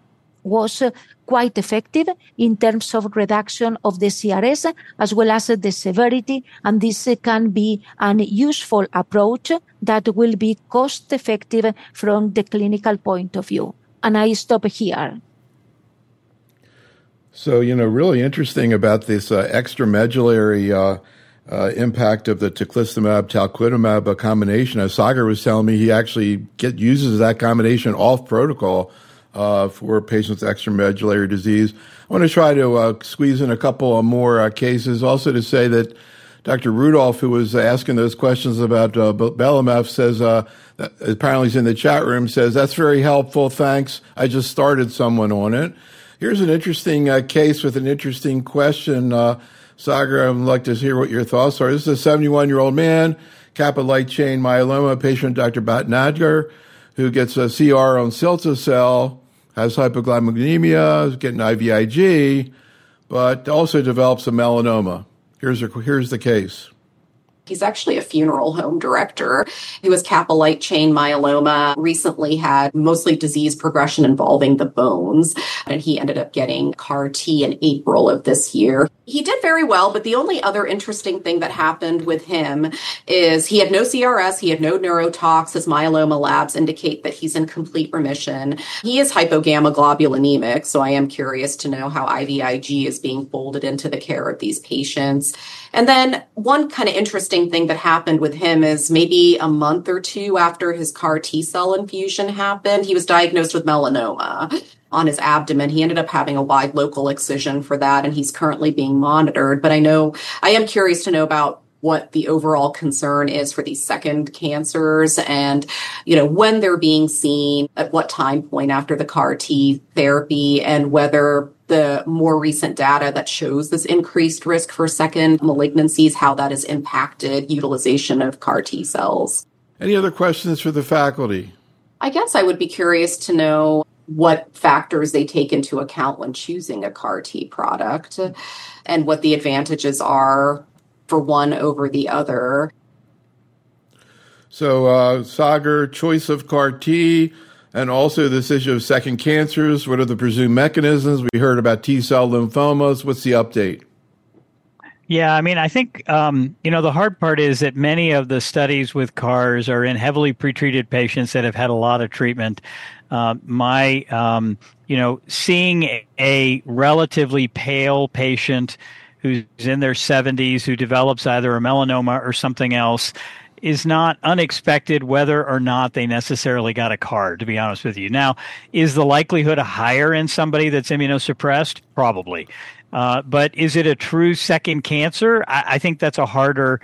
was quite effective in terms of reduction of the CRS as well as the severity, and this can be an useful approach that will be cost effective from the clinical point of view. And I stop here. So, really interesting about this extramedullary impact of the teclistamab-talquetamab combination. As Sagar was telling me, he actually uses that combination off protocol for patients with extramedullary disease. I want to try to squeeze in a couple of more cases. Also to say that Dr. Rudolph, who was asking those questions about belamaf, says, apparently he's in the chat room, says, that's very helpful, thanks. I just started someone on it. Here's an interesting case with an interesting question. Sagar, I'd like to hear what your thoughts are. This is a 71-year-old man, kappa light chain myeloma patient, Dr. Bhatnagar, who gets a CR on cilta-cel, has hypoglycemia, is getting IVIG, but also develops a melanoma. Here's the case. He's actually a funeral home director. He was kappa light chain myeloma, recently had mostly disease progression involving the bones, and he ended up getting CAR-T in April of this year. He did very well, but the only other interesting thing that happened with him is he had no CRS, he had no neurotox. His myeloma labs indicate that he's in complete remission. He is hypogammaglobulinemic, so I am curious to know how IVIG is being folded into the care of these patients. And then one kind of interesting thing that happened with him is maybe a month or two after his CAR T-cell infusion happened, he was diagnosed with melanoma on his abdomen. He ended up having a wide local excision for that, and he's currently being monitored. But I am curious to know about what the overall concern is for these second cancers and, when they're being seen, at what time point after the CAR T therapy, and whether the more recent data that shows this increased risk for second malignancies, how that has impacted utilization of CAR T cells. Any other questions for the faculty? I guess I would be curious to know what factors they take into account when choosing a CAR T product and what the advantages are for one over the other. So, Sagar, choice of CAR T, and also this issue of second cancers. What are the presumed mechanisms? We heard about T-cell lymphomas. What's the update? Yeah, I think, the hard part is that many of the studies with CARs are in heavily pretreated patients that have had a lot of treatment. Seeing a relatively pale patient who's in their 70s who develops either a melanoma or something else is not unexpected whether or not they necessarily got a CAR, to be honest with you. Now, is the likelihood higher in somebody that's immunosuppressed? Probably. But is it a true second cancer? I think that's a harder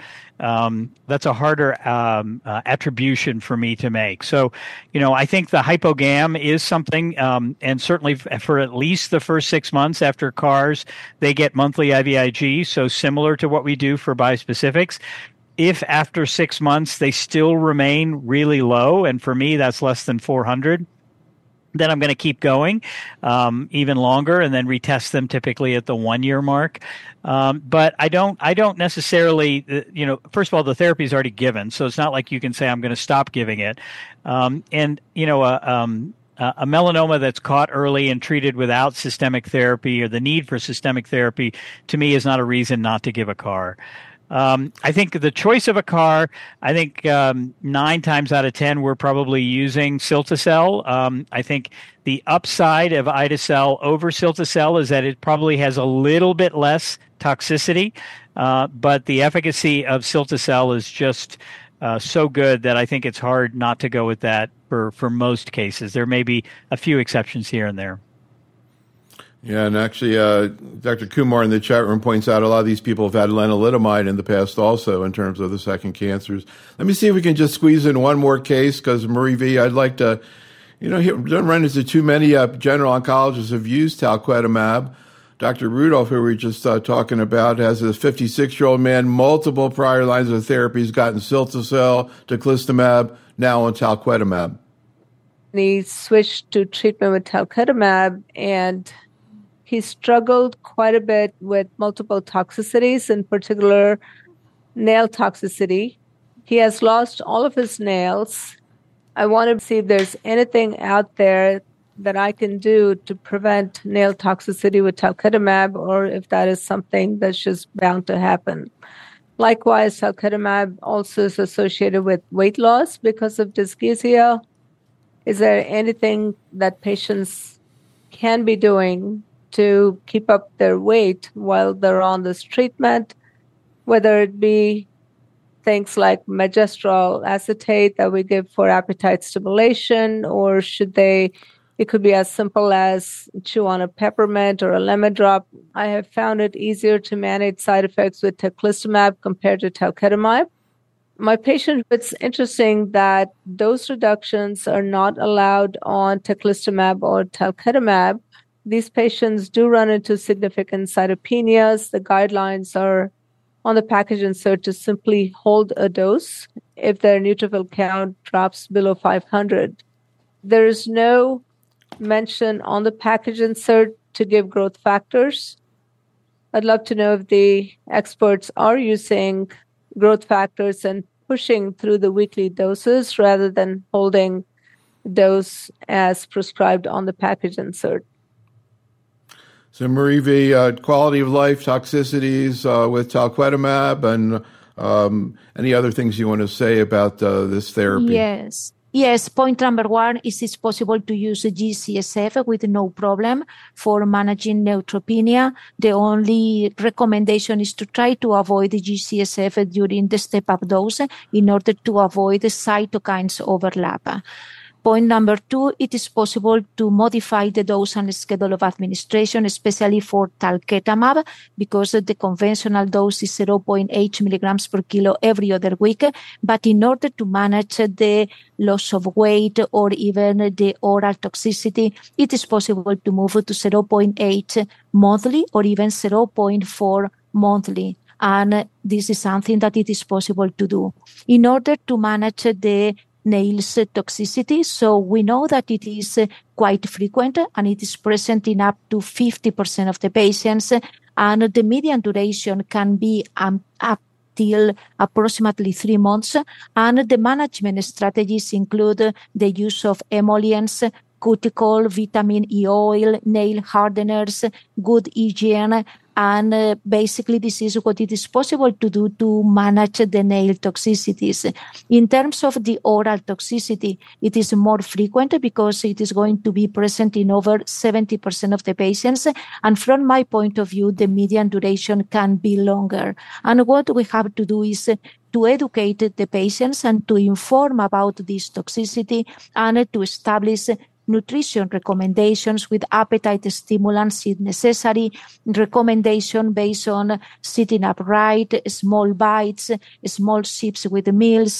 attribution for me to make. So, I think the hypogam is something, and certainly for at least the first 6 months after CARs, they get monthly IVIG, so similar to what we do for bispecifics. If after 6 months they still remain really low, and for me that's less than 400, then I'm going to keep going even longer and then retest them typically at the 1 year mark. But I don't necessarily, first of all, the therapy is already given. So it's not like you can say, I'm going to stop giving it. A melanoma that's caught early and treated without systemic therapy, or the need for systemic therapy, to me is not a reason not to give a CAR. I think the choice of a CAR, 9 times out of 10, we're probably using cilta-cel. I think the upside of ide-cel over cilta-cel is that it probably has a little bit less toxicity, but the efficacy of cilta-cel is just so good that I think it's hard not to go with that for most cases. There may be a few exceptions here and there. Yeah, and actually, Dr. Kumar in the chat room points out a lot of these people have had lenalidomide in the past also in terms of the second cancers. Let me see if we can just squeeze in one more case, because Marie V, I'd like to, don't run into too many general oncologists have used talquetamab. Dr. Rudolph, who we were just talking about, has a 56-year-old man, multiple prior lines of therapy. He's gotten cilta-cel, teclistamab, now on talquetamab. He switched to treatment with talquetamab, and he struggled quite a bit with multiple toxicities, in particular nail toxicity. He has lost all of his nails. I want to see if there's anything out there that I can do to prevent nail toxicity with talquetamab, or if that is something that's just bound to happen. Likewise, talquetamab also is associated with weight loss because of dysgeusia. Is there anything that patients can be doing to keep up their weight while they're on this treatment, whether it be things like megestrol acetate that we give for appetite stimulation, or it could be as simple as chew on a peppermint or a lemon drop. I have found it easier to manage side effects with teclistamab compared to talquetamab. My patient, it's interesting that dose reductions are not allowed on teclistamab or talquetamab. These patients do run into significant cytopenias. The guidelines are on the package insert to simply hold a dose if their neutrophil count drops below 500. There is no mention on the package insert to give growth factors. I'd love to know if the experts are using growth factors and pushing through the weekly doses rather than holding dose as prescribed on the package insert. So Marie V, quality of life toxicities with talquetamab, and any other things you want to say about this therapy? Yes, point number one is it's possible to use a G-CSF with no problem for managing neutropenia. The only recommendation is to try to avoid the G-CSF during the step-up dose in order to avoid the cytokines overlap. Point number two, it is possible to modify the dose and schedule of administration, especially for talquetamab, because the conventional dose is 0.8 milligrams per kilo every other week. But in order to manage the loss of weight or even the oral toxicity, it is possible to move to 0.8 monthly or even 0.4 monthly. And this is something that it is possible to do. In order to manage the nails toxicity, so we know that it is quite frequent and it is present in up to 50% of the patients, and the median duration can be up till approximately 3 months, and the management strategies include the use of emollients, cuticle, vitamin E oil, nail hardeners, good hygiene, and basically this is what it is possible to do to manage the nail toxicities. In terms of the oral toxicity, it is more frequent because it is going to be present in over 70% of the patients. And from my point of view, the median duration can be longer. And what we have to do is to educate the patients and to inform about this toxicity and to establish nutrition recommendations with appetite stimulants if necessary, recommendation based on sitting upright, small bites, small sips with meals.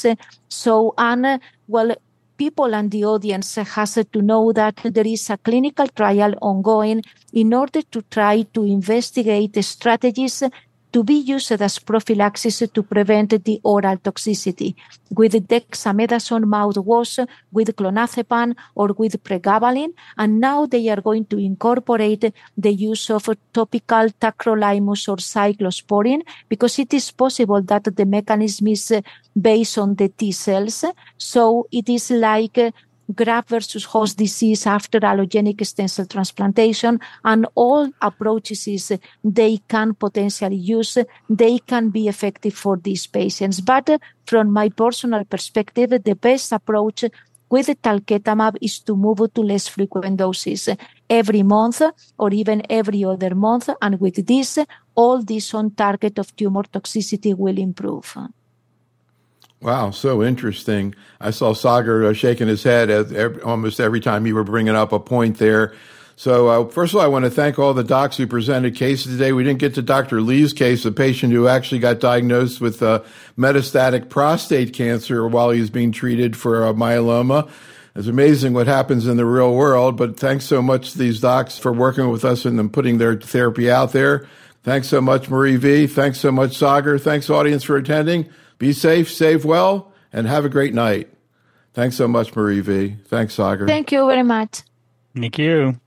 People and the audience has to know that there is a clinical trial ongoing in order to try to investigate strategies to be used as prophylaxis to prevent the oral toxicity with dexamethasone mouthwash, with clonazepam, or with pregabalin. And now they are going to incorporate the use of topical tacrolimus or cyclosporin because it is possible that the mechanism is based on the T cells. So it is like graft versus host disease after allogenic stem cell transplantation, and all approaches they can potentially use, they can be effective for these patients. But from my personal perspective, the best approach with talquetamab is to move to less frequent doses every month or even every other month, and with this, all this on target of tumor toxicity will improve. Wow, so interesting. I saw Sagar shaking his head almost every time you were bringing up a point there. So first of all, I want to thank all the docs who presented cases today. We didn't get to Dr. Lee's case, a patient who actually got diagnosed with metastatic prostate cancer while he was being treated for myeloma. It's amazing what happens in the real world, but thanks so much to these docs for working with us and putting their therapy out there. Thanks so much, Marie V. Thanks so much, Sagar. Thanks, audience, for attending. Be safe, save well, and have a great night. Thanks so much, Marie V. Thanks, Sagar. Thank you very much. Thank you.